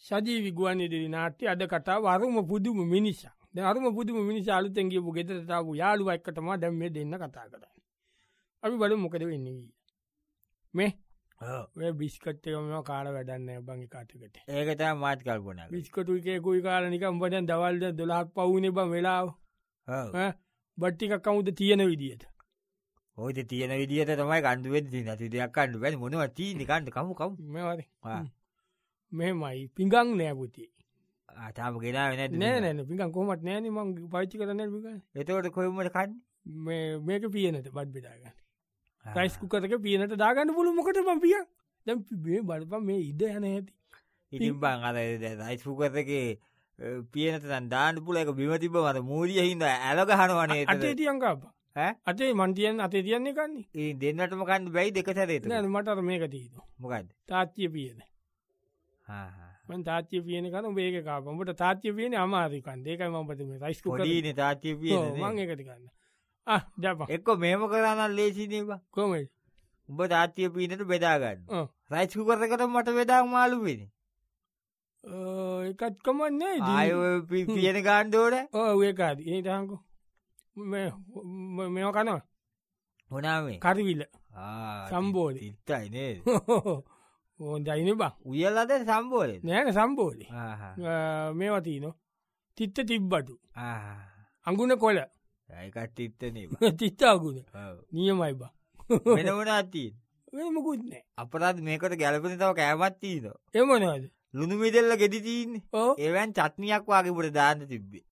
සජීවි ගුවන්විදුලි නාට්‍ය අද කතාව අරුම පුදුම මිනිසා. දැන් අරුම පුදුම මිනිසා අලුතෙන් ගියපු ගෙදරට ආපු යාළුවා එක්ක තමයි දැන් මේ දෙන්න කතා කරන්නේ. අපි බලමු මොකද වෙන්නේ කියලා. මේ ඔය බිස්කට් එක මම කාලා වැඩක් නැහැ බං එකටකට. ඒක තමයි මාත් කල්පනා කරන්නේ. බිස්කට් එකේ කුයි කාලා නිකන් උඹ දැන් දවල් 12ක් පවුනේ බං වෙලාව. ඔව්. බත් ටිකක් අමුද තියෙන විදියට. ඔය තියෙන විදියට තමයි කණ්ඩු වෙන්නේ. නැති දෙයක් කණ්ඩු බැරි මොනවා තියෙන්නේ කණ්ඩු කමු. මේවාද? ආ. මෙහෙමයි පිඟන් නෑ පුතේ. තාම ගෙනාවේ නැද්ද? නෑ පිඟන් කොහොමත් නෑනේ මං පාවිච්චි කරන්නේ පිඟන්. එතකොට කොහොමද කන්නේ? මේක පියනට බත් බෙදා ගන්න. රයිස් කුකර් එක පියනට දාගන්න පුළුවන් මොකටද මං පියන්? දැන් මේ බලපන් මේ ඉඩ යන හැටි. ඉතින් බං අර රයිස් කුකර් එකේ පියනට දැන් දාන්න පුළුවන් එක බිම තිබ්බම අර මූරිය හින්දා ඇල ගහනවා නේද? අතේ තියන් කාපා. ඈ? අතේ මං තියන්නේ අතේ තියන්නේ කන්නේ. ඒ දෙන්නටම කන්න බැයි දෙක සැරේට. නෑ මට අර මේක තියෙනවා. මොකද්ද? තාච්චිය පියන. මං තාච්චිය පියන කරන උඹ ඒක කාපා. උඹට තාච්චිය පියන්නේ අමාරුයි කන්නේ. ඒකයි මම ඔබට මේ රයිස් කුකර්. පොඩිනේ තාච්චිය පියන්නේ. මං ඒකට ගන්න. දැපන්. එක්ක මෙහෙම කරා නම් ලේසිනේ බං. කොහමද? උඹ තාච්චිය පියනට බෙදා ගන්න. ඔව්. රයිස් කුකර් එකට මට බෙදාග මාළු වෙන්නේ. එකත් කමන්නේ ආයෙ පියන ගන්න ඕනේ. ඔව් ඒක හරි. ඒ තහංකෝ. මේව කනවා. මොනවා මේ? කරිවිල. ආ සම්බෝලේ. තිත්තයි නේද? හොඳයිනේ බං. උයලාද සම්බෝලේ? නෑනේ සම්බෝලේ. ආහා. මේවා තියෙනවා. තිත්ත තිබ්බටු. ආහා. අඟුණ කොළ. ඒකත් තිත්තනේ බං. තිත්ත අඟුණ. ඔව්. නියමයි බං. වෙන මොනවද තියෙන්නේ? වෙන මොකුත් නෑ. අපරාධ මේකට ගැලපෙන තව කෑමක් තියෙනවා. ඒ මොනවද? ලුණු මිදෙල්ල ගෙඩි තියෙන්නේ. ඔව්. ඒවෙන් චට්නියක් වාගේ උඩ දාන්න තිබ්බේ.